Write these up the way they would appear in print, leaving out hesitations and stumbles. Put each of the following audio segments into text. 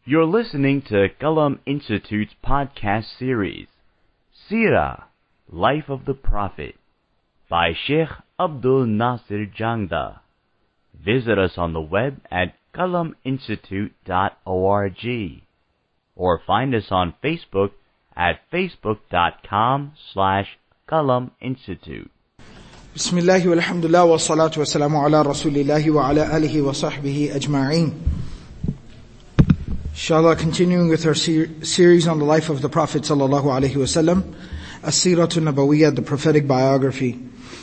You're listening to Qalam Institute's podcast series, Seerah, Life of the Prophet, by Sheikh Abdul Nasir Jangda. Visit us on the web at qalaminstitute.org or find us on Facebook at facebook.com/Qalam Institute. Bismillah walhamdulillah wa salatu wa salamu ala rasulillahi wa ala alihi wa sahbihi ajma'een. Inshallah, continuing with our series on the life of the Prophet sallallahu alaihi wasallam, As-Siratul Nabawiyyah, the prophetic biography.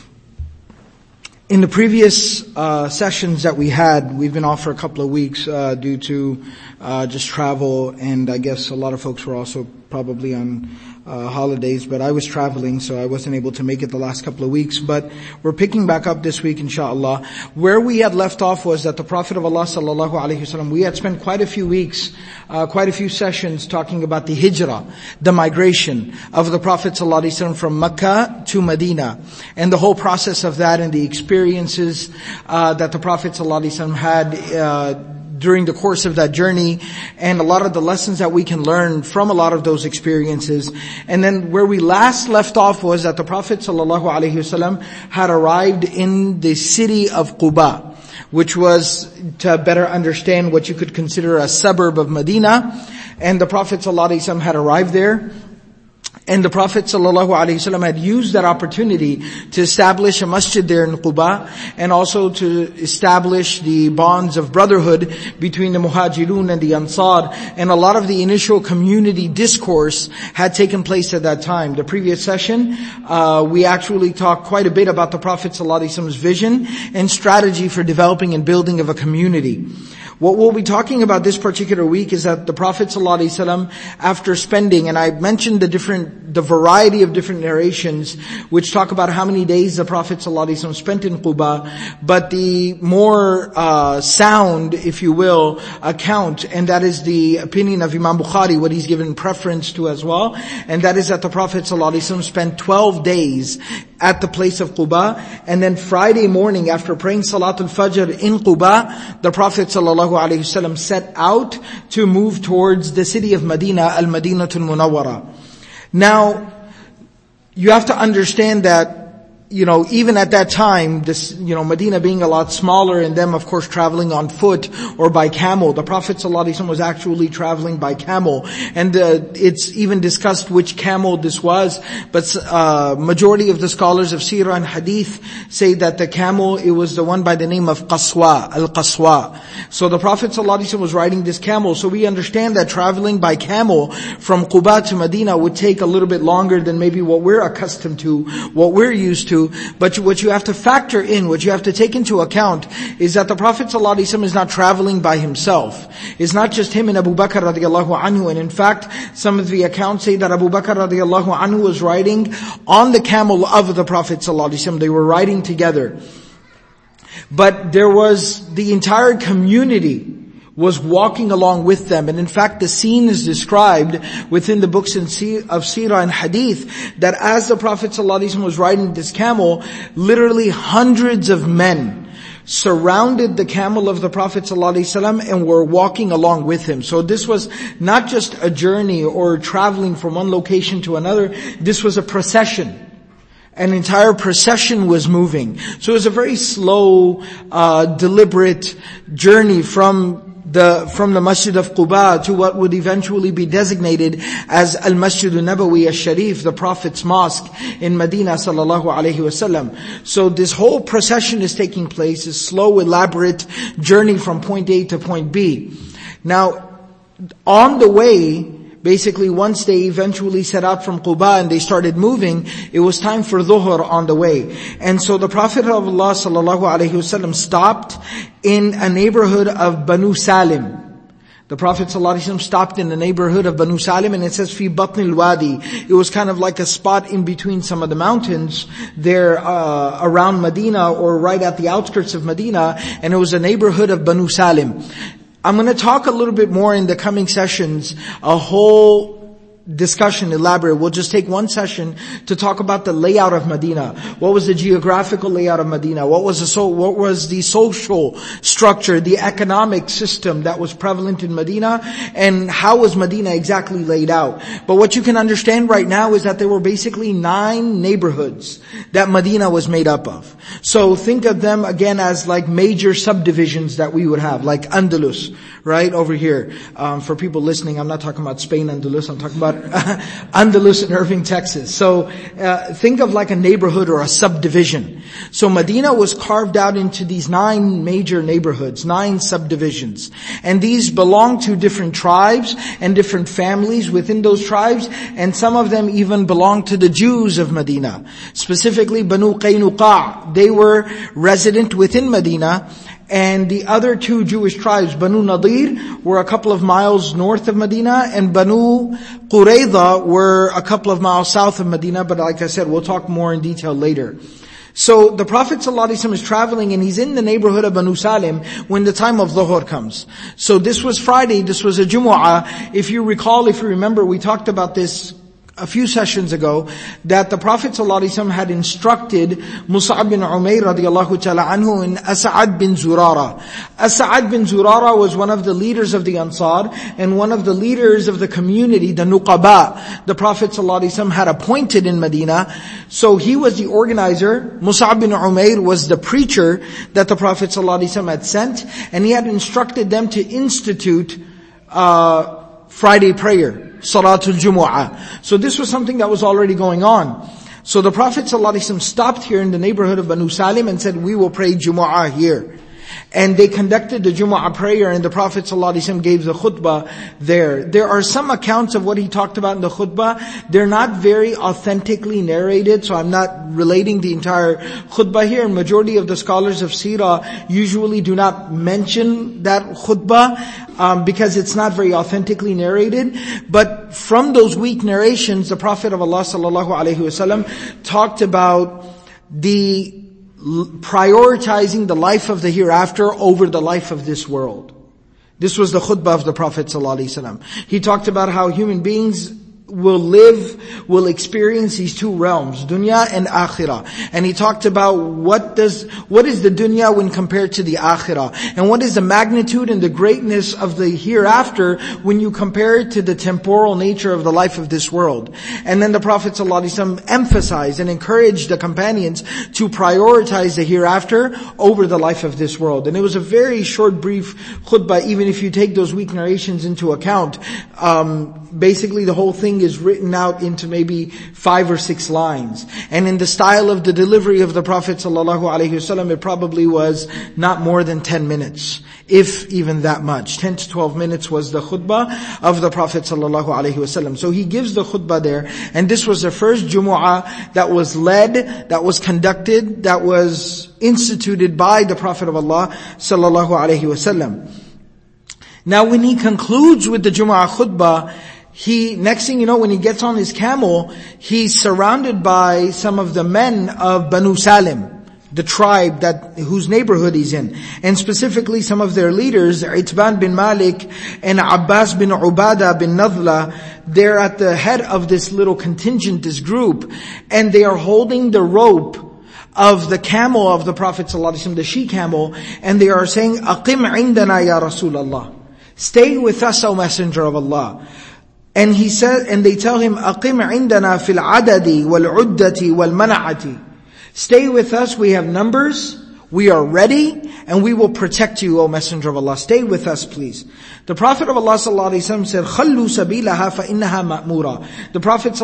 In the previous sessions that we've been off for a couple of weeks due to just travel, and I guess a lot of folks were also probably on holidays, but I was traveling, so I wasn't able to make it the last couple of weeks. But we're picking back up this week, inshallah. Where we had left off was that the Prophet of Allah sallallahu alaihi wasallam, we had spent quite a few weeks, quite a few sessions talking about the hijrah, the migration of the Prophet sallallahu alaihi wasallam from Mecca to Medina, and the whole process of that, and the experiences that the Prophet sallallahu alaihi wasallam had during the course of that journey, and a lot of the lessons that we can learn from a lot of those experiences. And then where we last left off was that the Prophet ﷺ had arrived in the city of Quba, which was, to better understand, what you could consider a suburb of Medina. And the Prophet ﷺ had arrived there. And the Prophet ﷺ had used that opportunity to establish a masjid there in Quba, and also to establish the bonds of brotherhood between the Muhajirun and the Ansar. And a lot of the initial community discourse had taken place at that time. The previous session, we actually talked quite a bit about the Prophet ﷺ's vision and strategy for developing and building of a community. What we'll be talking about this particular week is that the Prophet ﷺ, after spending, and I mentioned the variety of different narrations which talk about how many days the Prophet ﷺ spent in Quba, but the more sound, if you will, account, and that is the opinion of Imam Bukhari, what he's given preference to as well, and that is that the Prophet ﷺ spent 12 days at the place of Quba, and then Friday morning after praying Salatul Fajr in Quba, the Prophet ﷺ set out to move towards the city of Medina, Al-Madinatul Munawwara. Now, you have to understand that, even at that time, Medina being a lot smaller, and them, of course, traveling on foot or by camel. The Prophet ﷺ was actually traveling by camel. And it's even discussed which camel this was. But majority of the scholars of Seerah and Hadith say that the camel, it was the one by the name of Qaswa, Al-Qaswa. So the Prophet ﷺ was riding this camel. So we understand that traveling by camel from Quba to Medina would take a little bit longer than maybe what we're accustomed to, what we're used to. But what you have to factor in, what you have to take into account, is that the Prophet ﷺ is not traveling by himself. It's not just him and Abu Bakr radiallahu anhu. And in fact, some of the accounts say that Abu Bakr radiallahu anhu was riding on the camel of the Prophet ﷺ. They were riding together. But there was the entire community was walking along with them. And in fact, the scene is described within the books of Seerah and Hadith, that as the Prophet ﷺ was riding this camel, literally hundreds of men surrounded the camel of the Prophet ﷺ and were walking along with him. So this was not just a journey or traveling from one location to another, this was a procession. An entire procession was moving. So it was a very slow, deliberate journey from the Masjid of Quba to what would eventually be designated as Al-Masjid Nabawi Al-Sharif, the Prophet's Mosque in Medina sallallahu alaihi wasallam. So this whole procession is taking place, this slow, elaborate journey from point A to point B. Now, on the way, basically once they eventually set out from Quba and they started moving, it was time for Dhuhr on the way. And so the Prophet of Allah sallallahu alaihi wasallam stopped in a neighborhood of Banu Salim. The Prophet ﷺ stopped in the neighborhood of Banu Salim, and it says, Fi Batn al-Wadi. It was kind of like a spot in between some of the mountains there around Medina, or right at the outskirts of Medina, and it was a neighborhood of Banu Salim. I'm going to talk a little bit more in the coming sessions, a whole discussion elaborate. We'll just take one session to talk about the layout of Medina. What was the geographical layout of Medina? What was the social structure, the economic system that was prevalent in Medina, and how was Medina exactly laid out? But what you can understand right now is that there were basically 9 neighborhoods that Medina was made up of. So think of them again as like major subdivisions that we would have, like Andalus, right over here. For people listening, I'm not talking about Spain, Andalus, I'm talking about Andalus in Irving, Texas. So think of like a neighborhood or a subdivision. So Medina was carved out into these 9 major neighborhoods, 9 subdivisions. And these belong to different tribes and different families within those tribes. And some of them even belong to the Jews of Medina. Specifically Banu Qaynuqa. They were resident within Medina. And the other 2 Jewish tribes, Banu Nadir, were a couple of miles north of Medina, and Banu Qurayza were a couple of miles south of Medina, but like I said, we'll talk more in detail later. So the Prophet ﷺ is traveling and he's in the neighborhood of Banu Salim when the time of Dhuhr comes. So this was Friday, this was a Jumu'ah. If you remember, we talked about this a few sessions ago, that the Prophet ﷺ had instructed Mus'ab bin Umayr radiallahu ta'ala anhu and As'ad bin Zurara. As'ad bin Zurara was one of the leaders of the Ansar and one of the leaders of the community, the Nuqaba, the Prophet ﷺ had appointed in Medina. So he was the organizer. Mus'ab bin Umayr was the preacher that the Prophet ﷺ had sent, and he had instructed them to institute Friday prayer, Salatul Jumu'ah. So this was something that was already going on. So the Prophet ﷺ stopped here in the neighborhood of Banu Salim and said, we will pray Jumu'ah here. And they conducted the Jumu'ah prayer, and the Prophet ﷺ gave the khutbah there. There are some accounts of what he talked about in the khutbah. They're not very authentically narrated, so I'm not relating the entire khutbah here. And majority of the scholars of Seerah usually do not mention that khutbah, because it's not very authentically narrated. But from those weak narrations, the Prophet of Allah ﷺ talked about the prioritizing the life of the hereafter over the life of this world. This was the khutbah of the Prophet ﷺ. He talked about how human beings will experience these 2 realms, dunya and akhirah. And he talked about what is the dunya when compared to the akhirah, and what is the magnitude and the greatness of the hereafter when you compare it to the temporal nature of the life of this world. And then the Prophet ﷺ emphasized and encouraged the companions to prioritize the hereafter over the life of this world. And it was a very short, brief khutbah, even if you take those weak narrations into account. Basically the whole thing is written out into maybe 5 or 6 lines. And in the style of the delivery of the Prophet ﷺ, it probably was not more than 10 minutes, if even that much. 10 to 12 minutes was the khutbah of the Prophet ﷺ. So he gives the khutbah there, and this was the first Jumu'ah that was led, that was conducted, that was instituted by the Prophet of Allah ﷺ. Now when he concludes with the Jumu'ah khutbah, next thing you know, when he gets on his camel, he's surrounded by some of the men of Banu Salim, the tribe whose neighborhood he's in. And specifically some of their leaders, Itban bin Malik and Abbas bin Ubadah bin Nadla, they're at the head of this little contingent, this group, and they are holding the rope of the camel of the Prophet ﷺ, the she-camel, and they are saying, Aqim indana ya Rasulallah. Stay with us, O Messenger of Allah. And he said, and they tell him, Aqim indana fil adadi wal uddati wal mana'ati. Stay with us, we have numbers, we are ready, and we will protect you, O Messenger of Allah. Stay with us, please. The Prophet of Allah ﷺ said, Khallu sabilaha fa innaha ma'mura. The Prophet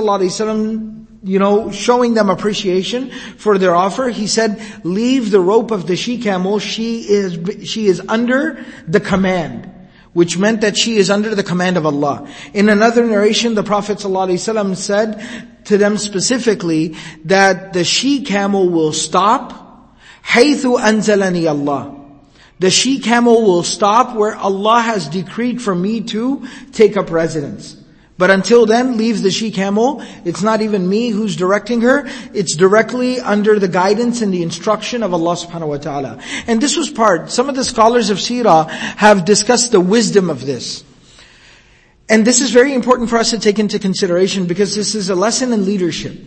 ﷺ, showing them appreciation for their offer, he said, leave the rope of the she-camel, she is under the command. Which meant that she is under the command of Allah. In another narration, the Prophet ﷺ said to them specifically that the she-camel will stop, حَيْثُ أَنزَلَنِي Allah. The she-camel will stop where Allah has decreed for me to take up residence. But until then, leave the she-camel. It's not even me who's directing her. It's directly under the guidance and the instruction of Allah subhanahu wa ta'ala. And this was some of the scholars of Seerah have discussed the wisdom of this. And this is very important for us to take into consideration because this is a lesson in leadership.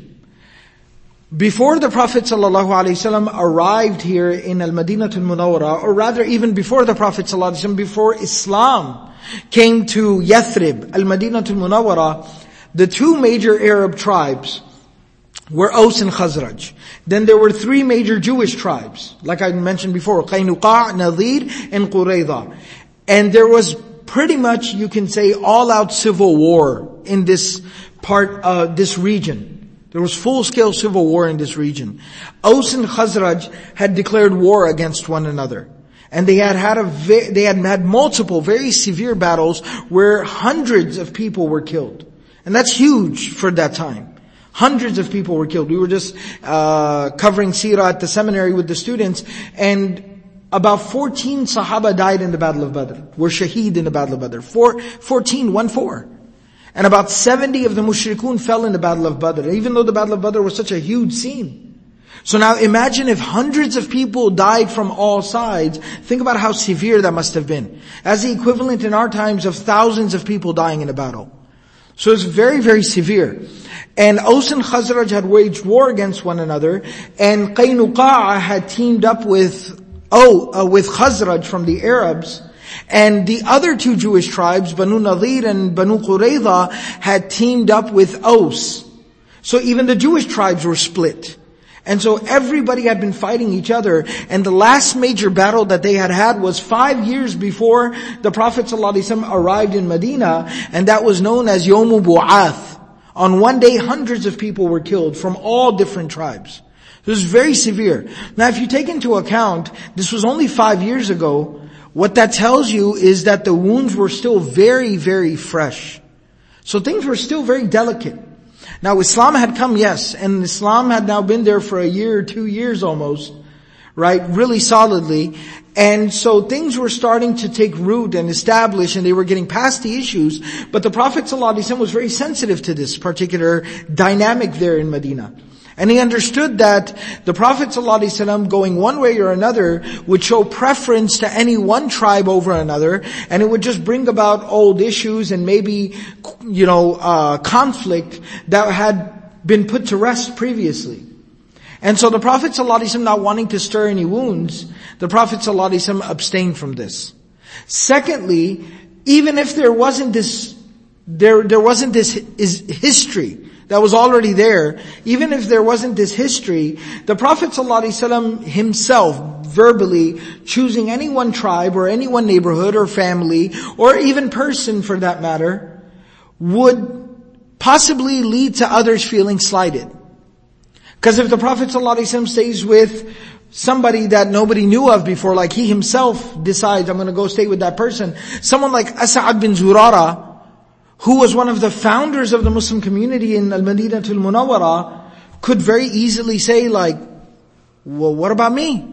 Before the Prophet ﷺ arrived here in Al-Madinah Al-Munawwarah, or rather even before the Prophet ﷺ, before Islam came to Yathrib, Al-Madinah Al-Munawwarah, the two major Arab tribes were Aus and Khazraj. Then there were three major Jewish tribes, like I mentioned before, Qaynuqa', Nadir, and Qurayza. And there was pretty much, you can say, all-out civil war in this part, this region. There was full-scale civil war in this region. Aus and Khazraj had declared war against one another. And they had had multiple very severe battles where hundreds of people were killed. And that's huge for that time. Hundreds of people were killed. We were just covering Seerah at the seminary with the students, and about 14 Sahaba died in the Battle of Badr. Were shaheed in the Battle of Badr. 14. And about 70 of the mushrikun fell in the Battle of Badr, even though the Battle of Badr was such a huge scene. So now imagine if hundreds of people died from all sides. Think about how severe that must have been. As the equivalent in our times of thousands of people dying in a battle. So it's very, very severe. And Aus and Khazraj had waged war against one another, and Qaynuqa' had teamed up with Khazraj from the Arabs. And the other two Jewish tribes, Banu Nadir and Banu Qurayza, had teamed up with Aus. So even the Jewish tribes were split. And so everybody had been fighting each other. And the last major battle that they had was 5 years before the Prophet ﷺ arrived in Medina. And that was known as Yawm Bu'ath. On one day, hundreds of people were killed from all different tribes. This was very severe. Now if you take into account, this was only 5 years ago, what that tells you is that the wounds were still very, very fresh. So things were still very delicate. Now Islam had come, yes, and Islam had now been there for a year or 2 years almost, right? Really solidly. And so things were starting to take root and establish, and they were getting past the issues. But the Prophet ﷺ was very sensitive to this particular dynamic there in Medina. And he understood that the Prophet ﷺ going one way or another would show preference to any one tribe over another, and it would just bring about old issues and maybe, conflict that had been put to rest previously. And so the Prophet ﷺ, not wanting to stir any wounds, the Prophet ﷺ abstained from this. Secondly, even if there wasn't this history that was already there, even if there wasn't this history, the Prophet ﷺ himself verbally choosing any one tribe or any one neighborhood or family or even person for that matter would possibly lead to others feeling slighted. Because if the Prophet ﷺ stays with somebody that nobody knew of before, like he himself decides, I'm going to go stay with that person, someone like As'ad bin Zurara, who was one of the founders of the Muslim community in Al-Madinah Al-Munawwarah, could very easily say like, well, what about me?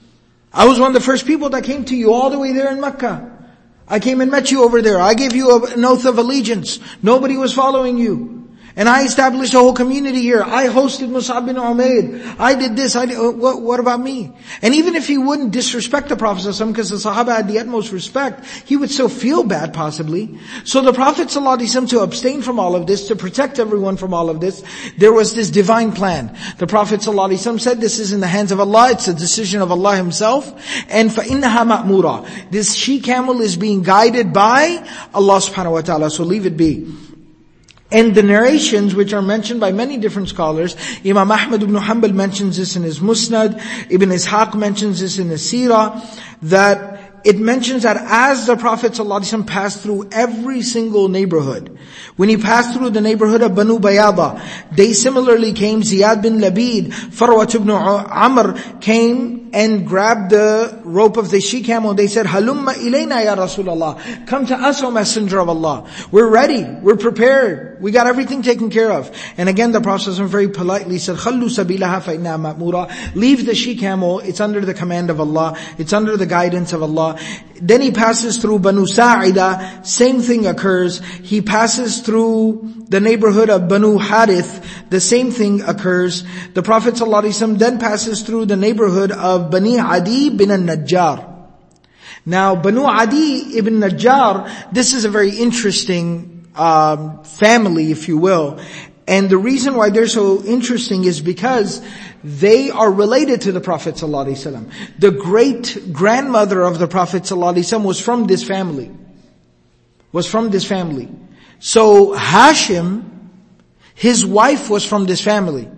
I was one of the first people that came to you all the way there in Mecca. I came and met you over there. I gave you an oath of allegiance. Nobody was following you. And I established a whole community here. I hosted Mus'ab bin Umair. I did this. What about me? And even if he wouldn't disrespect the Prophet ﷺ, because the Sahaba had the utmost respect, he would still feel bad possibly. So the Prophet ﷺ, to abstain from all of this, to protect everyone from all of this, there was this divine plan. The Prophet ﷺ said, this is in the hands of Allah, it's a decision of Allah Himself, and فَإِنَّهَا مَأْمُورًا. This she-camel is being guided by Allah subhanahu wa ta'ala, so leave it be. And the narrations, which are mentioned by many different scholars, Imam Ahmad ibn Hanbal mentions this in his Musnad, Ibn Ishaq mentions this in the Seerah, that it mentions that as the Prophet ﷺ passed through every single neighborhood, when he passed through the neighborhood of Banu Bayada, they similarly came, Ziyad bin Labid, Farwat ibn Amr came and grabbed the rope of the she-camel. They said, Halumma ilayna ya Rasulallah. Come to us, O Messenger of Allah. We're ready. We're prepared. We got everything taken care of. And again, the Prophet very politely said, Khallu sabilaha fa inna ma'mura. Leave the she-camel. It's under the command of Allah. It's under the guidance of Allah. Then he passes through Banu Sa'ida. Same thing occurs. He passes through the neighborhood of Banu Harith. The same thing occurs. The Prophet ﷺ then passes through the neighborhood of Bani Adi bin al-Najjar. Now, Banu Adi ibn Najjar, this is a very interesting family, if you will. And the reason why they're so interesting is because they are related to the Prophet ﷺ. The great grandmother of the Prophet ﷺ was from this family. So Hashim, his wife was from this family.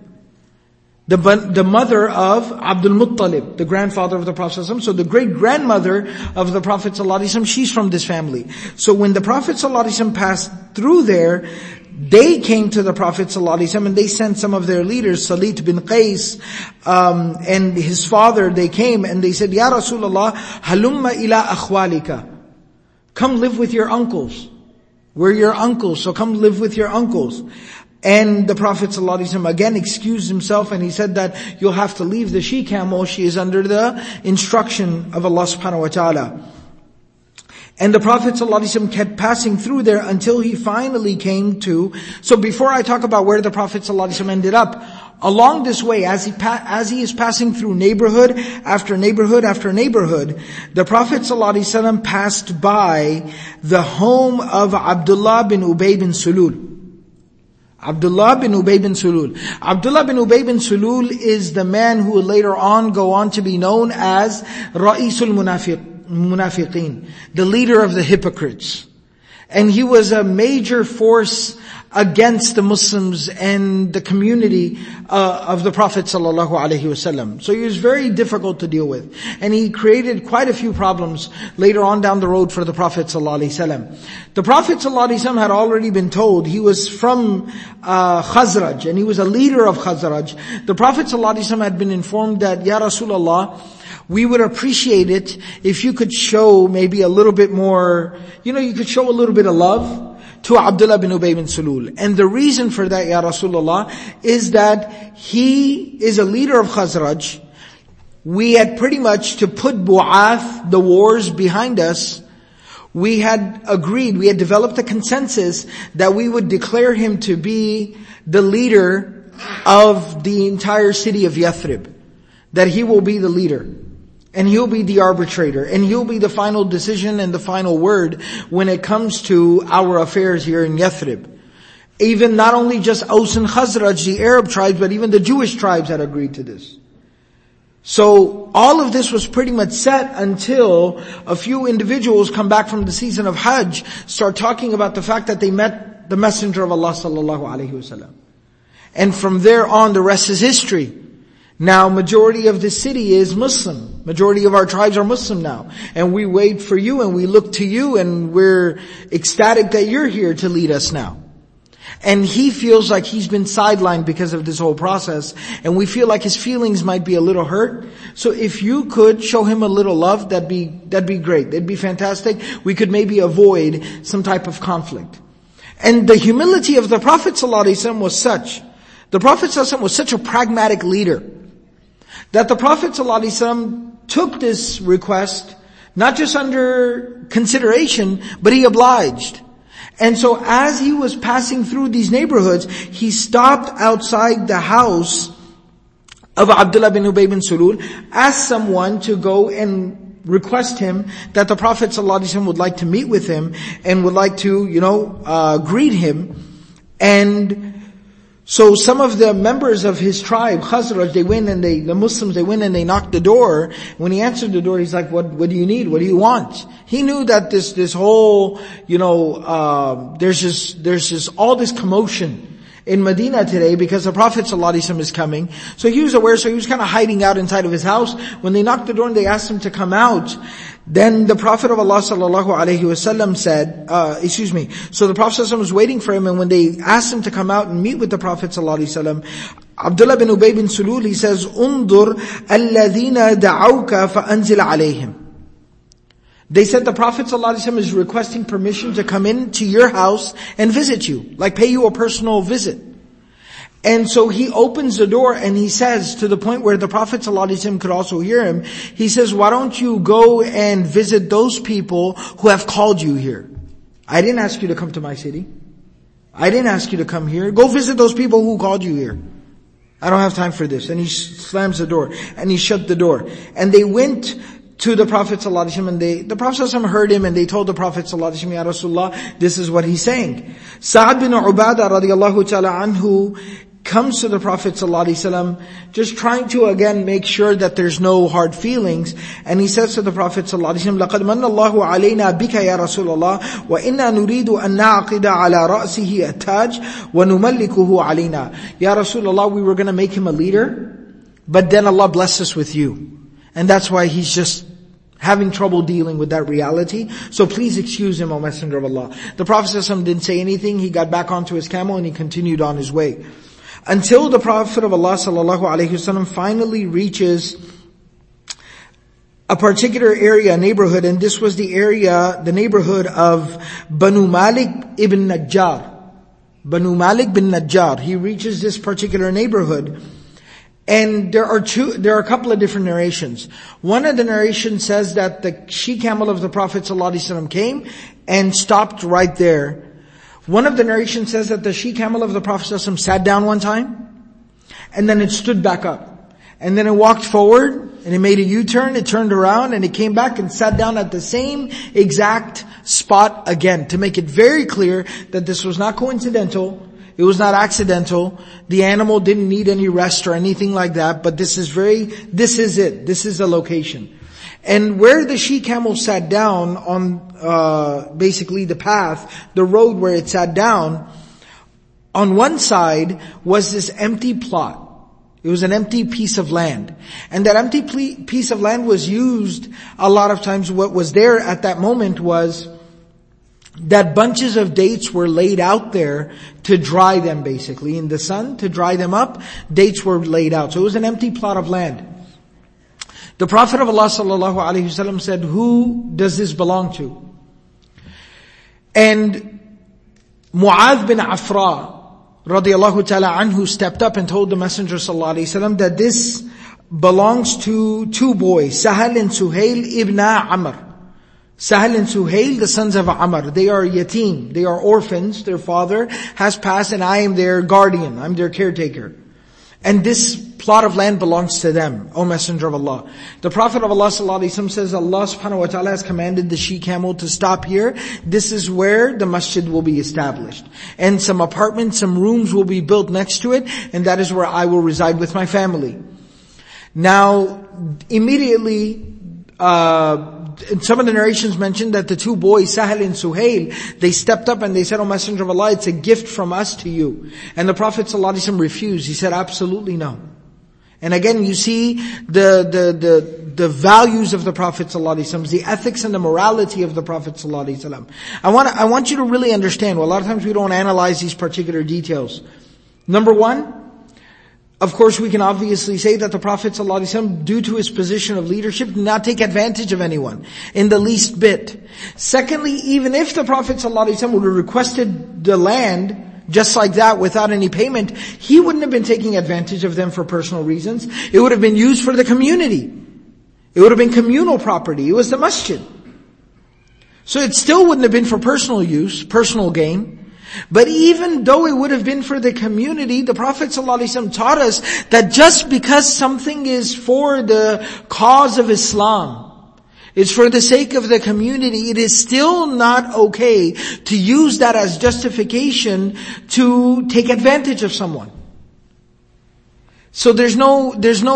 The mother of Abdul Muttalib, the grandfather of the Prophet ﷺ. So the great grandmother of the Prophet ﷺ, she's from this family. So when the Prophet ﷺ passed through there, they came to the Prophet ﷺ and they sent some of their leaders, Salit bin Qais, and his father, they came and they said, Ya Rasulullah, halumma ila akhwalika. Come live with your uncles. We're your uncles, so come live with your uncles. And the Prophet ﷺ again excused himself and he said that you'll have to leave the she-camel. She is under the instruction of Allah subhanahu wa ta'ala. And the Prophet ﷺ kept passing through there until he finally came to... So before I talk about where the Prophet ﷺ ended up, along this way, as he is passing through neighborhood after neighborhood after neighborhood, the Prophet ﷺ passed by the home of Abdullah bin Ubay bin Sulul. Abdullah bin Ubay bin Sulul. Abdullah bin Ubay bin Sulul is the man who will later on go on to be known as Ra'isul Munafiqeen, the leader of the hypocrites. And he was a major force against the Muslims and the community of the Prophet sallallahu alaihi wasallam. So he was very difficult to deal with. And he created quite a few problems later on down the road for the Prophet sallallahu alaihi wasallam. The Prophet sallallahu alaihi wasallam had already been told, he was from Khazraj, and he was a leader of Khazraj. The Prophet sallallahu alaihi wasallam had been informed that, Ya Rasulullah, we would appreciate it if you could show maybe a little bit more, you could show a little bit of love to Abdullah bin Ubay bin Sulul. And the reason for that, Ya Rasulullah, is that he is a leader of Khazraj. We had pretty much to put Bu'ath, the wars, behind us. We had agreed, we had developed a consensus that we would declare him to be the leader of the entire city of Yathrib. That he will be the leader. And he'll be the arbitrator. And he'll be the final decision and the final word when it comes to our affairs here in Yathrib. Even not only just Aus and Khazraj, the Arab tribes, but even the Jewish tribes had agreed to this. So all of this was pretty much set until a few individuals come back from the season of Hajj, start talking about the fact that they met the Messenger of Allah sallallahu alaihi wasallam. And from there on, the rest is history. Now, majority of the city is Muslim. Majority of our tribes are Muslim now. And we wait for you and we look to you and we're ecstatic that you're here to lead us now. And he feels like he's been sidelined because of this whole process. And we feel like his feelings might be a little hurt. So if you could show him a little love, that'd be great. That'd be fantastic. We could maybe avoid some type of conflict. And the humility of the Prophet ﷺ was such. The Prophet ﷺ was such a pragmatic leader, that the Prophet ﷺ took this request, not just under consideration, but he obliged. And so as he was passing through these neighborhoods, he stopped outside the house of Abdullah bin Ubay bin Sulul, asked someone to go and request him that the Prophet ﷺ would like to meet with him and would like to, greet him. And so some of the members of his tribe, Khazraj, they went and the Muslims, they went and they knocked the door. When he answered the door, he's like, what do you need? What do you want? He knew that this whole, there's just all this commotion in Medina today because the Prophet ﷺ is coming. So he was aware, so he was kind of hiding out inside of his house. When they knocked the door and they asked him to come out, then the Prophet of Allah sallallahu alaihi wasallam said, so the Prophet ﷺ was waiting for him, and when they asked him to come out and meet with the Prophet sallallahu alaihi wasallam, Abdullah bin Ubay bin Sulul, he says, "Undur alladhina da'awka fa'anzil alayhim." They said the Prophet ﷺ is requesting permission to come into your house and visit you, like pay you a personal visit. And so he opens the door and he says, to the point where the Prophet ﷺ could also hear him, he says, why don't you go and visit those people who have called you here? I didn't ask you to come to my city. I didn't ask you to come here. Go visit those people who called you here. I don't have time for this. And he slams the door and he shut the door. And they went to the Prophet ﷺ, and the Prophet ﷺ heard him, and they told the Prophet ﷺ, Ya Rasulullah, this is what he's saying. Sa'ad bin Ubadah radiallahu ta'ala anhu comes to the Prophet ﷺ, just trying to again make sure that there's no hard feelings, and he says to the Prophet ﷺ, لَقَدْ مَنَّ اللَّهُ عَلَيْنَا بِكَ يَا رَسُولَ اللَّهِ وَإِنَّا نُرِيدُ أَن نَعْقِدَ عَلَى رَأْسِهِ التَّاجِ وَنُمَلِّكُهُ عَلَيْنَا. Ya Rasulullah, we were going to make him a leader, but then Allah blessed us with you. And that's why he's just having trouble dealing with that reality. So please excuse him, O Messenger of Allah. The Prophet ﷺ didn't say anything. He got back onto his camel and he continued on his way. Until the Prophet of Allah ﷺ finally reaches a particular area, neighborhood, and this was the neighborhood of Banu Malik ibn Najjar. Banu Malik bin Najjar. He reaches this particular neighborhood. And there are a couple of different narrations. One of the narrations says that the she-camel of the Prophet ﷺ came and stopped right there. One of the narrations says that the she-camel of the Prophet ﷺ sat down one time, and then it stood back up. And then it walked forward, and it made a U-turn, it turned around, and it came back and sat down at the same exact spot again, to make it very clear that this was not coincidental. It was not accidental. The animal didn't need any rest or anything like that, but this is it. This is the location. And where the she-camel sat down on, basically the path, the road where it sat down, on one side was this empty plot. It was an empty piece of land. And that empty piece of land was used a lot of times. What was there at that moment was that bunches of dates were laid out there to dry them, basically, in the sun, to dry them up. Dates were laid out. So it was an empty plot of land. The Prophet of Allah ﷺ said, who does this belong to? And Mu'adh bin Afra radiallahu ta'ala anhu stepped up and told the Messenger ﷺ that this belongs to two boys, Sahal and Suhail ibn Amr. Sahal and Suhail, the sons of Amr, they are yatim, they are orphans, their father has passed and I am their guardian, I'm their caretaker. And this plot of land belongs to them, O Messenger of Allah. The Prophet of Allah ﷺ says, Allah subhanahu wa ta'ala has commanded the she-camel to stop here. This is where the masjid will be established. And some apartments, some rooms will be built next to it, and that is where I will reside with my family. Now, immediately, some of the narrations mentioned that the two boys, Sahal and Suhail, they stepped up and they said, O Messenger of Allah, it's a gift from us to you. And the Prophet ﷺ refused. He said, absolutely no. And again, you see the values of the Prophet ﷺ, the ethics and the morality of the Prophet ﷺ. I want you to really understand, well, a lot of times we don't analyze these particular details. Number one, of course, we can obviously say that the Prophet ﷺ, due to his position of leadership, did not take advantage of anyone in the least bit. Secondly, even if the Prophet ﷺ would have requested the land just like that without any payment, he wouldn't have been taking advantage of them for personal reasons. It would have been used for the community. It would have been communal property. It was the masjid. So it still wouldn't have been for personal use, personal gain. But even though it would have been for the community, the Prophet ﷺ taught us that just because something is for the cause of Islam, it's for the sake of the community, it is still not okay to use that as justification to take advantage of someone. So there's no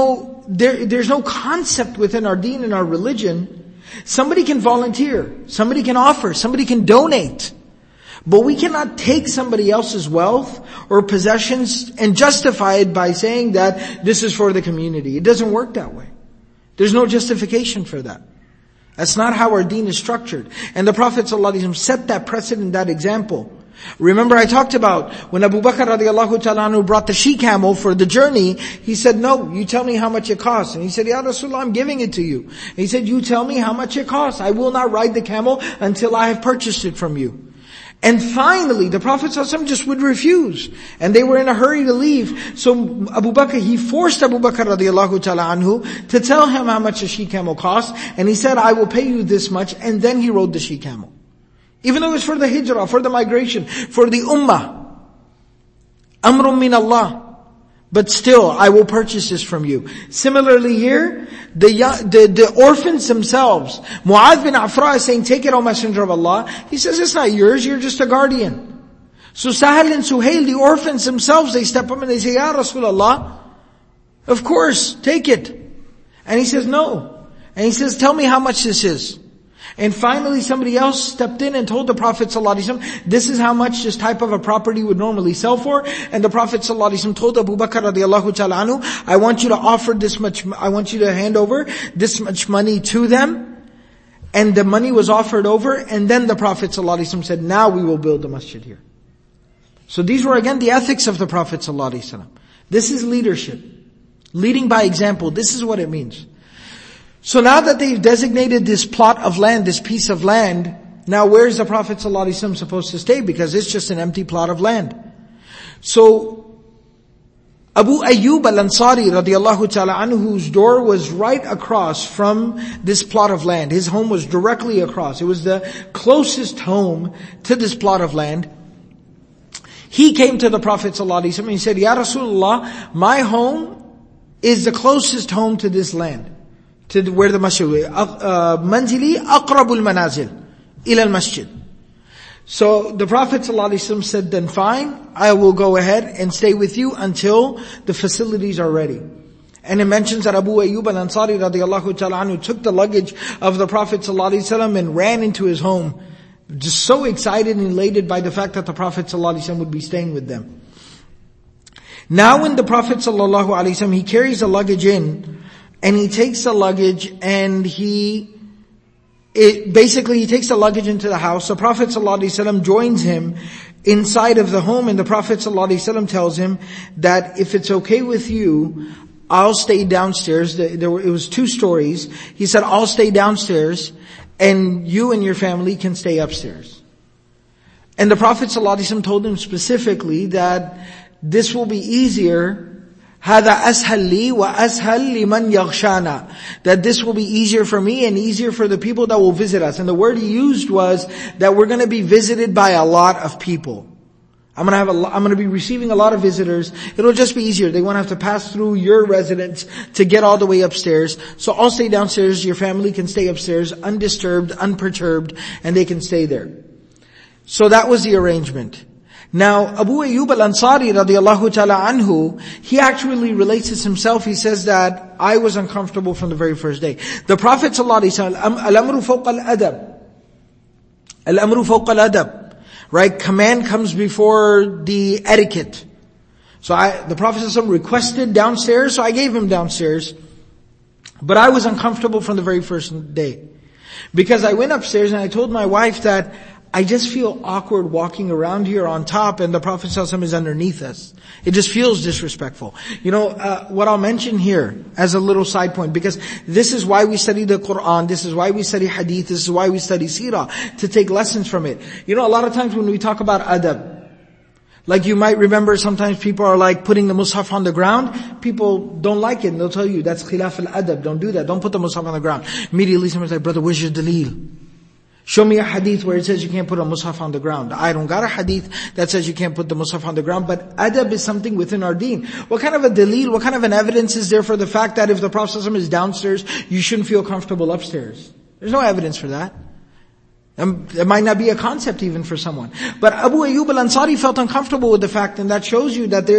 concept within our deen and our religion. Somebody can volunteer, somebody can offer, somebody can donate. But we cannot take somebody else's wealth or possessions and justify it by saying that this is for the community. It doesn't work that way. There's no justification for that. That's not how our deen is structured. And the Prophet ﷺ set that precedent, that example. Remember I talked about when Abu Bakr radiallahu ta'ala anhu brought the she-camel for the journey, he said, no, you tell me how much it costs. And he said, Ya Rasulullah, I'm giving it to you. And he said, you tell me how much it costs. I will not ride the camel until I have purchased it from you. And finally, the Prophet ﷺ just would refuse. And they were in a hurry to leave. So Abu Bakr, he forced Abu Bakr radiallahu ta'ala anhu to tell him how much a she-camel cost. And he said, I will pay you this much. And then he rode the she-camel. Even though it was for the hijrah, for the migration, for the ummah. Amrun min Allah. but still, I will purchase this from you. Similarly here, the orphans themselves, Mu'adh bin Afra is saying, take it, O Messenger of Allah. He says, it's not yours, you're just a guardian. So Sahal and Suhail, the orphans themselves, they step up and they say, Ya Rasulullah, of course, take it. And he says, no. And he says, tell me how much this is. And finally somebody else stepped in and told the Prophet ﷺ, this is how much this type of a property would normally sell for. And the Prophet ﷺ told Abu Bakr radiallahu ta'ala anhu, I want you to offer this much, I want you to hand over this much money to them. And the money was offered over, and then the Prophet ﷺ said, now we will build a masjid here. So these were again the ethics of the Prophet ﷺ. This is leadership. Leading by example, this is what it means. So now that they've designated this plot of land, this piece of land, now where is the Prophet ﷺ supposed to stay? Because it's just an empty plot of land. So Abu Ayyub al-Ansari radiallahu ta'ala anhu, whose door was right across from this plot of land. His home was directly across. It was the closest home to this plot of land. He came to the Prophet ﷺ and he said, Ya Rasulullah, my home is the closest home to this land. To where the masjid is. Manzili aqrabul manazil ila al-masjid. So the Prophet ﷺ said, then fine, I will go ahead and stay with you until the facilities are ready. And it mentions that Abu Ayyub al-Ansari radiallahu ta'ala anhu took the luggage of the Prophet ﷺ and ran into his home. Just so excited and elated by the fact that the Prophet ﷺ would be staying with them. Now when the Prophet ﷺ, he carries the luggage in, and he takes the luggage and he takes the luggage into the house. The Prophet ﷺ joins him inside of the home, and the Prophet ﷺ tells him that if it's okay with you, I'll stay downstairs. It was 2 stories. He said, I'll stay downstairs and you and your family can stay upstairs. And the Prophet ﷺ told him specifically that this will be easier, هذا أسهل لي وأسهل لمن يغشانا, that this will be easier for me and easier for the people that will visit us. And the word he used was that we're going to be visited by a lot of people. I'm going to be receiving a lot of visitors. It'll just be easier. They won't have to pass through your residence to get all the way upstairs. So I'll stay downstairs. Your family can stay upstairs, undisturbed, unperturbed, and they can stay there. So that was the arrangement. Now, Abu Ayyub al-Ansari radiallahu ta'ala anhu, he actually relates this himself. He says that I was uncomfortable from the very first day. The Prophet ﷺ, al-amru fawqa al-adab. Al-amru fawqa al-adab. Right? Command comes before the etiquette. So the Prophet ﷺ requested downstairs, so I gave him downstairs. But I was uncomfortable from the very first day. Because I went upstairs and I told my wife that I just feel awkward walking around here on top and the Prophet ﷺ is underneath us. It just feels disrespectful. What I'll mention here as a little side point, because this is why we study the Quran, this is why we study hadith, this is why we study seerah, to take lessons from it. A lot of times when we talk about adab, like you might remember sometimes people are like putting the mushaf on the ground. People don't like it and they'll tell you that's khilaf al-adab, don't do that, don't put the mushaf on the ground. Immediately someone's like, brother, where's your daleel? Show me a hadith where it says you can't put a mushaf on the ground. I don't got a hadith that says you can't put the mushaf on the ground, but adab is something within our deen. What kind of a daleel, what kind of an evidence is there for the fact that if the Prophet ﷺ is downstairs, you shouldn't feel comfortable upstairs? There's no evidence for that. It might not be a concept even for someone. But Abu Ayyub al-Ansari felt uncomfortable with the fact, and that shows you that there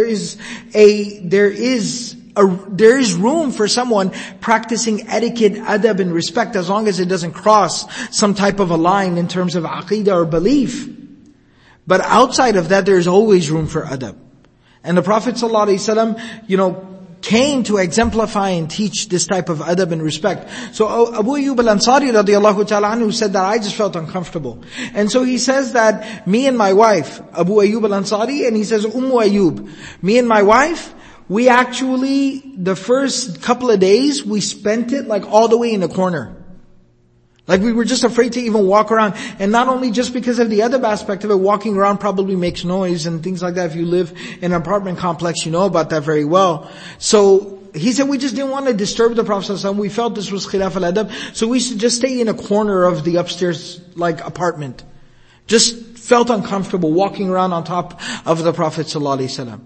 is room for someone practicing etiquette, adab and respect, as long as it doesn't cross some type of a line in terms of aqeedah or belief. But outside of that, there's always room for adab. And the Prophet ﷺ, came to exemplify and teach this type of adab and respect. So Abu Ayyub al-Ansari radiallahu ta'ala anhu said that I just felt uncomfortable. And so he says that me and my wife, Abu Ayyub al-Ansari, and he says Ayyub, me and my wife, we actually, the first couple of days, we spent it like all the way in the corner. Like we were just afraid to even walk around. And not only just because of the adab aspect of it, walking around probably makes noise and things like that. If you live in an apartment complex, you know about that very well. So he said we just didn't want to disturb the Prophet ﷺ. We felt this was khilaf al-adab. So we used to just stay in a corner of the upstairs apartment. Just felt uncomfortable walking around on top of the Prophet ﷺ.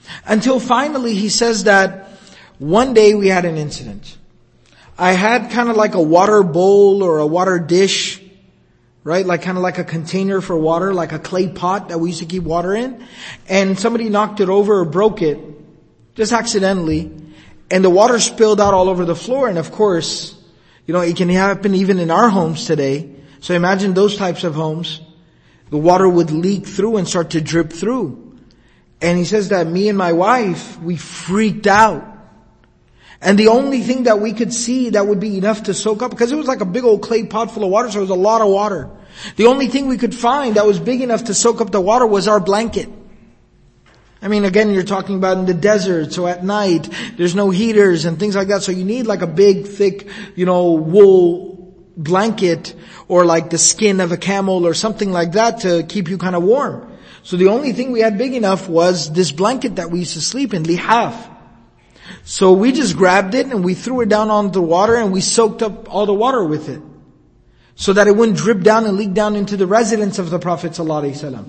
Until finally he says that one day we had an incident. I had kind of like a water bowl or a water dish, right? Like kind of like a container for water, like a clay pot that we used to keep water in. And somebody knocked it over or broke it, just accidentally. And the water spilled out all over the floor. And of course, it can happen even in our homes today. So imagine those types of homes. The water would leak through and start to drip through. And he says that me and my wife, we freaked out. And the only thing that we could see that would be enough to soak up, because it was like a big old clay pot full of water, so it was a lot of water. The only thing we could find that was big enough to soak up the water was our blanket. I mean, again, you're talking about in the desert, so at night, there's no heaters and things like that, so you need like a big, thick, wool blanket, or like the skin of a camel or something like that to keep you kind of warm. So the only thing we had big enough was this blanket that we used to sleep in, lihaf. So we just grabbed it and we threw it down on the water and we soaked up all the water with it, so that it wouldn't drip down and leak down into the residence of the Prophet ﷺ.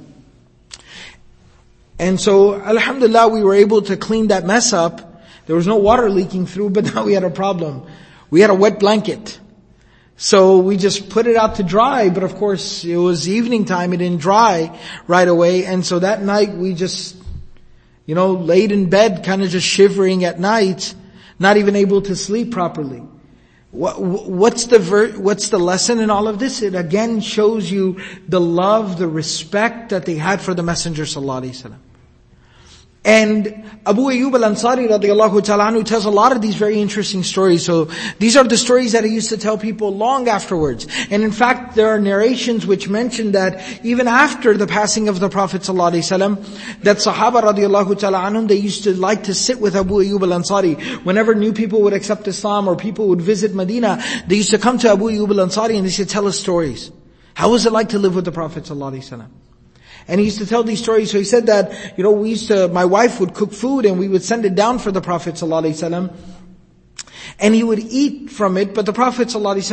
And so, alhamdulillah, we were able to clean that mess up. There was no water leaking through, but now we had a problem. We had a wet blanket. So we just put it out to dry, but of course it was evening time, it didn't dry right away. And so that night we just, laid in bed, kind of just shivering at night, not even able to sleep properly. What's the lesson in all of this? It again shows you the love, the respect that they had for the Messenger sallallahu alaihi wasallam. And Abu Ayyub al-Ansari radiallahu ta'ala anhu tells a lot of these very interesting stories. So these are the stories that he used to tell people long afterwards. And in fact, there are narrations which mention that even after the passing of the Prophet sallallahu alaihi wasallam, that Sahaba radiallahu ta'ala anhum, they used to like to sit with Abu Ayyub al-Ansari. Whenever new people would accept Islam or people would visit Medina, they used to come to Abu Ayyub al-Ansari and they used to tell us stories. How was it like to live with the Prophet sallallahu alaihi wasallam? And he used to tell these stories. So he said that, my wife would cook food and we would send it down for the Prophet ﷺ. And he would eat from it, but the Prophet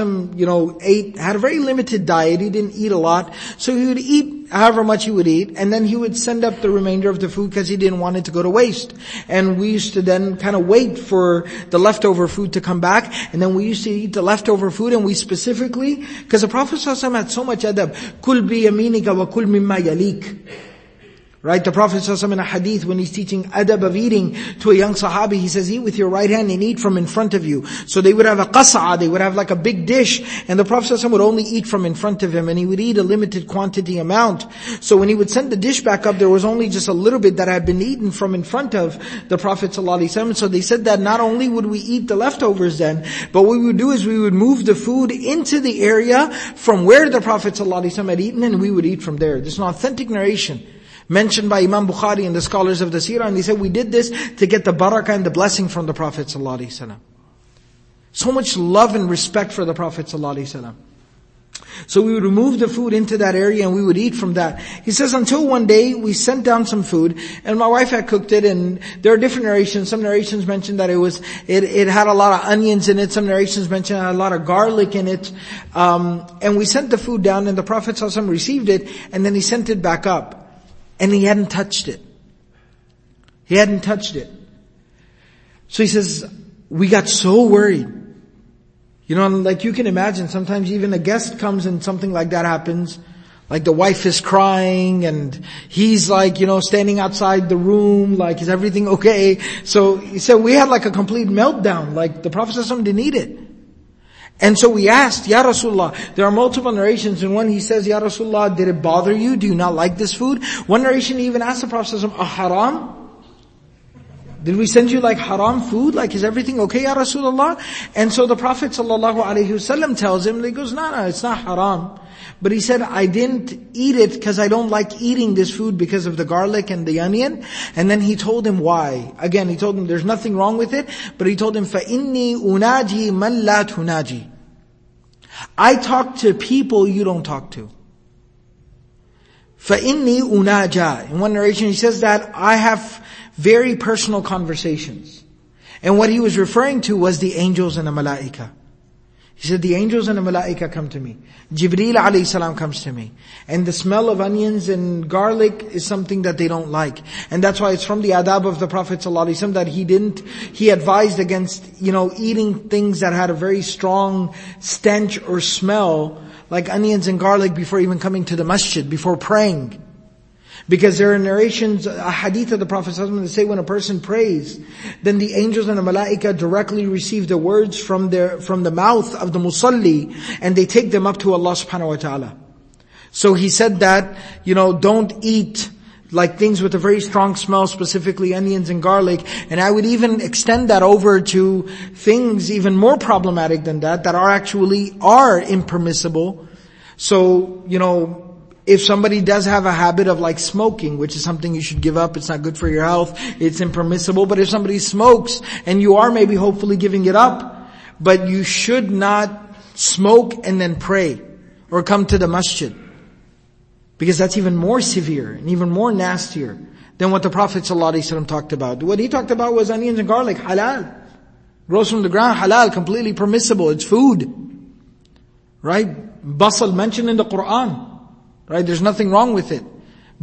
ﷺ, had a very limited diet. He didn't eat a lot. So he would eat however much he would eat, and then he would send up the remainder of the food because he didn't want it to go to waste. And we used to then kind of wait for the leftover food to come back, and then we used to eat the leftover food, and we specifically, because the Prophet ﷺ had so much adab, kul bi yaminika wa kul mimma yalik. Right? The Prophet ﷺ in a hadith, when he's teaching adab of eating to a young sahabi, he says, eat with your right hand and eat from in front of you. So they would have a qas'a, they would have like a big dish, and the Prophet ﷺ would only eat from in front of him, and he would eat a limited quantity amount. So when he would send the dish back up, there was only just a little bit that had been eaten from in front of the Prophet ﷺ. So they said that not only would we eat the leftovers then, but what we would do is we would move the food into the area from where the Prophet ﷺ had eaten, and we would eat from there. This is an authentic narration mentioned by Imam Bukhari and the scholars of the Seerah, and they said we did this to get the barakah and the blessing from the Prophet ﷺ. So much love and respect for the Prophet ﷺ. So we would remove the food into that area and we would eat from that. He says until one day we sent down some food and my wife had cooked it, and there are different narrations. Some narrations mention that it had a lot of onions in it. Some narrations mention it had a lot of garlic in it. And we sent the food down and the Prophet ﷺ received it, and then he sent it back up. And he hadn't touched it. He hadn't touched it. So he says, we got so worried. Like you can imagine, sometimes even a guest comes and something like that happens. Like the wife is crying and he's like, standing outside the room, like, is everything okay? So he said we had like a complete meltdown, like the Prophet ﷺ didn't eat it. And so we asked, Ya Rasulullah, there are multiple narrations, and one he says, Ya Rasulullah, did it bother you? Do you not like this food? One narration he even asked the Prophet ﷺ, a haram? Did we send you like haram food? Like, is everything okay, Ya Rasulullah? And so the Prophet ﷺ tells him, he goes, no, it's not haram. But he said, I didn't eat it because I don't like eating this food because of the garlic and the onion. And then he told him why. Again, he told him there's nothing wrong with it, but he told him, فَإِنِّي أُنَاجِي مَنْ لَا تُنَاجِي. I talk to people you don't talk to. فَإِنِّي أُنَاجَى. In one narration he says that I have very personal conversations. And what he was referring to was the angels and the malaika. He said, the angels and the malaika come to me. Jibreel alayhi salam comes to me. And the smell of onions and garlic is something that they don't like. And that's why it's from the adab of the Prophet ﷺ that he advised against, eating things that had a very strong stench or smell, like onions and garlic, before even coming to the masjid, before praying. Because there are narrations, a hadith of the Prophet ﷺ that say when a person prays, then the angels and the malaika directly receive the words from the mouth of the musalli, and they take them up to Allah subhanahu wa ta'ala. So he said that, don't eat like things with a very strong smell, specifically onions and garlic. And I would even extend that over to things even more problematic than that are impermissible. So, if somebody does have a habit of like smoking, which is something you should give up, it's not good for your health, it's impermissible. But if somebody smokes, and you are maybe hopefully giving it up, but you should not smoke and then pray, or come to the masjid. Because that's even more severe, and even more nastier than what the Prophet ﷺ talked about. What he talked about was onions and garlic, halal. Grows from the ground, halal, completely permissible, it's food. Right? Basal mentioned in the Quran. Right? There's nothing wrong with it.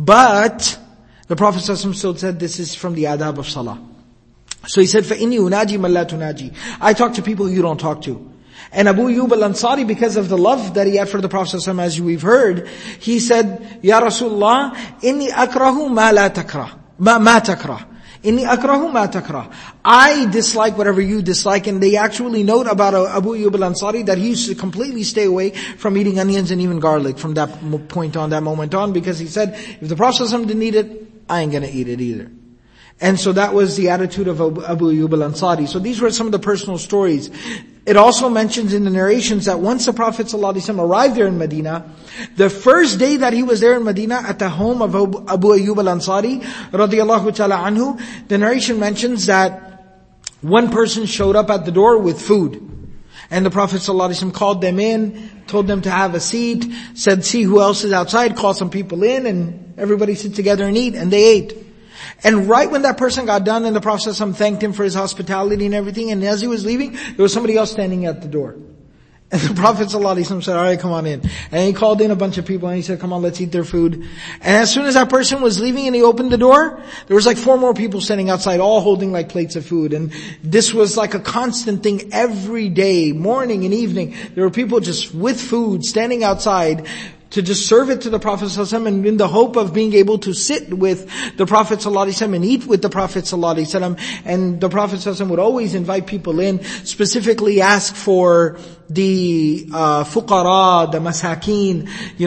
But the Prophet ﷺ still said this is from the adab of salah. So he said, فَإِنِّي أُنَاجِي مَنْ لَا تُنَاجِي. I talk to people you don't talk to. And Abu Ayyub al-Ansari, because of the love that he had for the Prophet ﷺ, as we've heard, he said, Ya Rasulullah, إِنِّي أَكْرَهُ مَا لَا تَكْرَهُ مَا تَكْرَهُ إِنِّي أَكْرَهُ مَا تَكْرَهُ. I dislike whatever you dislike. And they actually note about Abu Ayyub al-Ansari that he used to completely stay away from eating onions and even garlic from that moment on, because he said, if the Prophet ﷺ didn't eat it, I ain't gonna eat it either. And so that was the attitude of Abu Ayyub al-Ansari. So these were some of the personal stories. It also mentions in the narrations that once the Prophet ﷺ arrived there in Medina, the first day that he was there in Medina at the home of Abu Ayyub al-Ansari, radiyallahu ta'ala anhu, the narration mentions that one person showed up at the door with food. And the Prophet ﷺ called them in, told them to have a seat, said, see who else is outside, call some people in, and everybody sit together and eat, and they ate. And right when that person got done, and the Prophet ﷺ thanked him for his hospitality and everything, and as he was leaving, there was somebody else standing at the door. And the Prophet ﷺ said, alright, come on in. And he called in a bunch of people and he said, come on, let's eat their food. And as soon as that person was leaving and he opened the door, there was like 4 more people standing outside, all holding like plates of food. And this was like a constant thing every day, morning and evening. There were people just with food, standing outside, to just serve it to the Prophet ﷺ, and in the hope of being able to sit with the Prophet ﷺ and eat with the Prophet ﷺ. And the Prophet ﷺ would always invite people in, specifically ask for the fuqara, the masakin,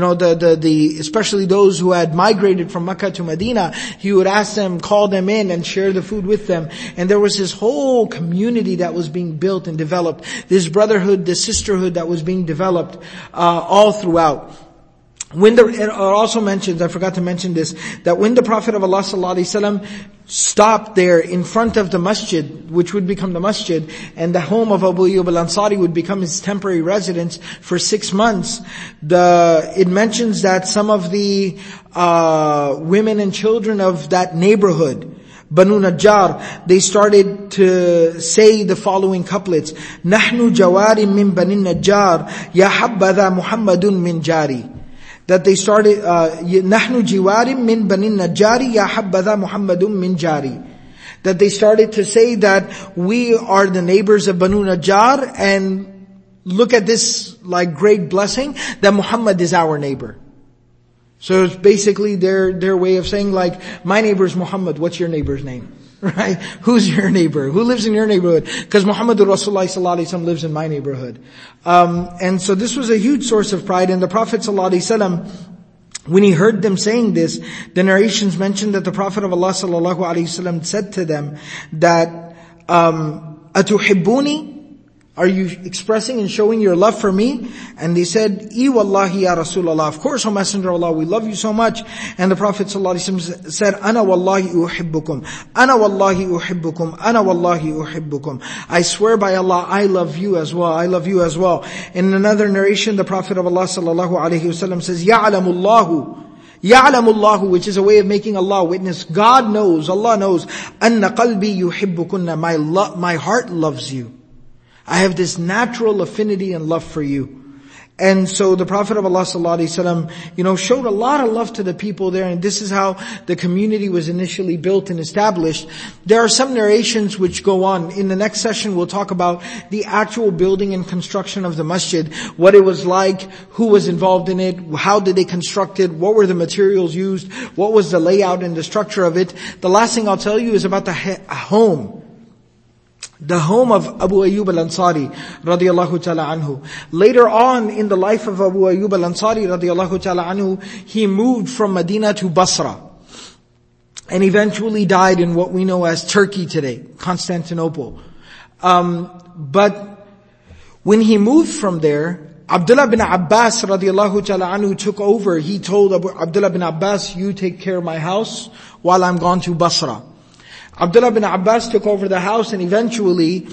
especially those who had migrated from Mecca to Medina. He would ask them, call them in and share the food with them. And there was this whole community that was being built and developed, this brotherhood, this sisterhood that was being developed all throughout. It also mentions, I forgot to mention this, that when the Prophet of Allah ﷺ stopped there in front of the masjid, which would become the masjid, and the home of Abu Ayyub al-Ansari would become his temporary residence for 6 months, it mentions that some of the women and children of that neighborhood, Banu Najjar, they started to say the following couplets: "Nahnu jawari min Bani Najjar, ya habbadha Muhammadun min jari." That they started, "Nahnu jiwarim min Bani Najjari, ya habbadha Muhammadun min jari." That they started to say that we are the neighbors of Banu Najjar, and look at this like great blessing that Muhammad is our neighbor. So it's basically their way of saying like, my neighbor is Muhammad, what's your neighbor's name? Right? Who's your neighbor? Who lives in your neighborhood? Because Muhammadur Rasulullah sallallahu alaihi wasallam lives in my neighborhood. And so this was a huge source of pride. And the Prophet sallallahu alaihi wasallam, when he heard them saying this, the narrations mentioned that the Prophet of Allah sallallahu alaihi wasallam said to them that, "Atuhibbuni? Are you expressing and showing your love for me?" And they said, "I wallahi ya Rasulullah." Of course, O Messenger of Allah, we love you so much. And the Prophet ﷺ said, "Ana wallahi uhibbukum. Ana wallahi uhibbukum. Ana wallahi uhibbukum." I swear by Allah, I love you as well. I love you as well. In another narration, the Prophet of Allah sallallahu alaihi wasallam says, "Ya'lamullahu." Ya'lamullahu, which is a way of making Allah witness. God knows, Allah knows, "Anna qalbi yuhibbukunna." My heart loves you. I have this natural affinity and love for you. And so the Prophet of Allah ﷺ, showed a lot of love to the people there, and this is how the community was initially built and established. There are some narrations which go on. In the next session we'll talk about the actual building and construction of the masjid, what it was like, who was involved in it, how did they construct it, what were the materials used, what was the layout and the structure of it. The last thing I'll tell you is about the home. The home of Abu Ayyub al-Ansari radiyallahu ta'ala anhu. Later on in the life of Abu Ayyub al-Ansari radiyallahu ta'ala anhu, he moved from Medina to Basra. And eventually died in what we know as Turkey today, Constantinople. But when he moved from there, Abdullah bin Abbas radiyallahu ta'ala anhu took over. He told Abdullah bin Abbas, you take care of my house while I'm gone to Basra. Abdullah bin Abbas took over the house, and eventually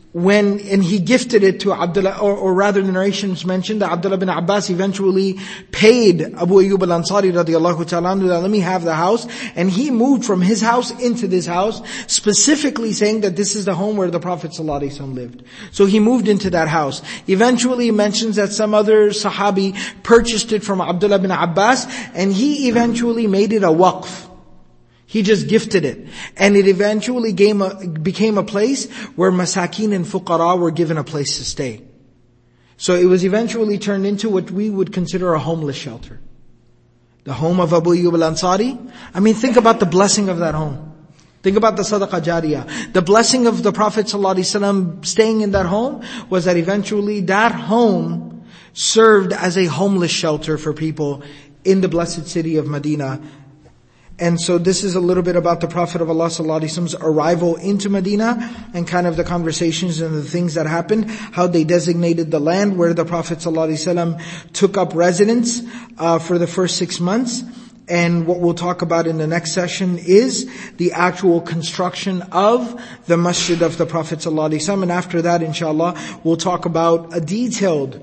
and he gifted it to Abdullah, or rather the narrations mentioned that Abdullah bin Abbas eventually paid Abu Ayyub al-Ansari radiyallahu ta'ala anhu that let me have the house, and he moved from his house into this house, specifically saying that this is the home where the Prophet ﷺ lived. So he moved into that house. Eventually he mentions that some other Sahabi purchased it from Abdullah bin Abbas, and he eventually made it a waqf. He just gifted it. And it eventually became a place where masakin and fuqara were given a place to stay. So it was eventually turned into what we would consider a homeless shelter. The home of Abu Ayyub al-Ansari. Think about the blessing of that home. Think about the sadaqah jariyah. The blessing of the Prophet ﷺ staying in that home was that eventually that home served as a homeless shelter for people in the blessed city of Medina. And so this is a little bit about the Prophet of Allah ﷺ's arrival into Medina and kind of the conversations and the things that happened, how they designated the land where the Prophet ﷺ took up residence for the first 6 months. And what we'll talk about in the next session is the actual construction of the masjid of the Prophet ﷺ. And after that, inshallah, we'll talk about a detailed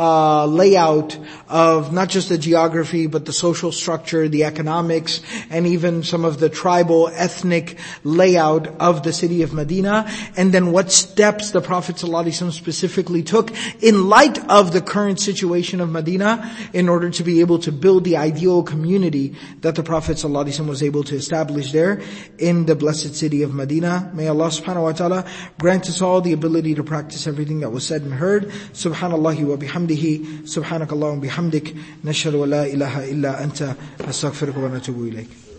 layout of not just the geography, but the social structure, the economics, and even some of the tribal, ethnic layout of the city of Medina. And then what steps the Prophet ﷺ specifically took in light of the current situation of Medina in order to be able to build the ideal community that the Prophet ﷺ was able to establish there in the blessed city of Medina. May Allah subhanahu wa ta'ala grant us all the ability to practice everything that was said and heard. Subhanallahi wa bihamdihi, subhanakallahum bihamdik, nashhadu wa la ilaha illa anta, nastaghfiruka wa natubu ilayk.